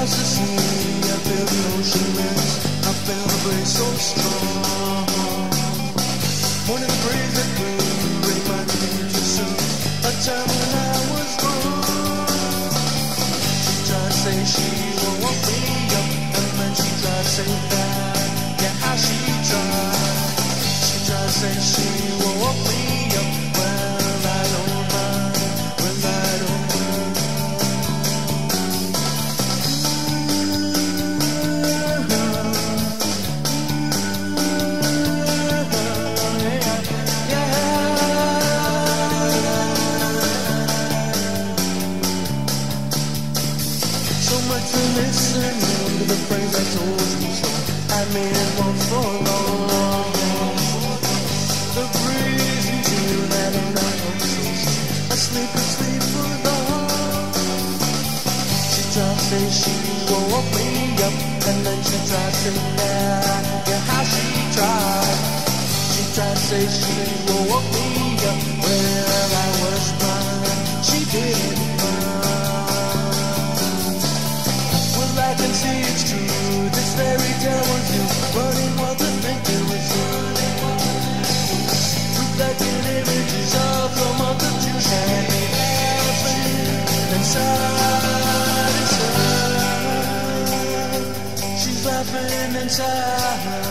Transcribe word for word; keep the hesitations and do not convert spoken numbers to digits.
As the sea, I feel the ocean winds, I feel the breeze so strong. Morning breeze that blew, reminded me too soon, a time when I was wrong. She tried to say she won't wake me up, and then she tried to say that, yeah, how she tried. She tried to say she won't wake me up, well, I don't mind, well, I don't mind. Listen to the phrase I told you so. I mean it won't for long. The breeze into that night I'm so sweet. Asleep and sleep for long. She tried to say she won't wake me up, and then she tried to say yeah, yeah, how she tried. She tried to say she won't wake me up. Well, I was blind. She didn't mind. I can see it's true, this fairy tale was you, running what the thinking was you. Reflecting images of the month of June, and laughing inside, inside. She's laughing inside.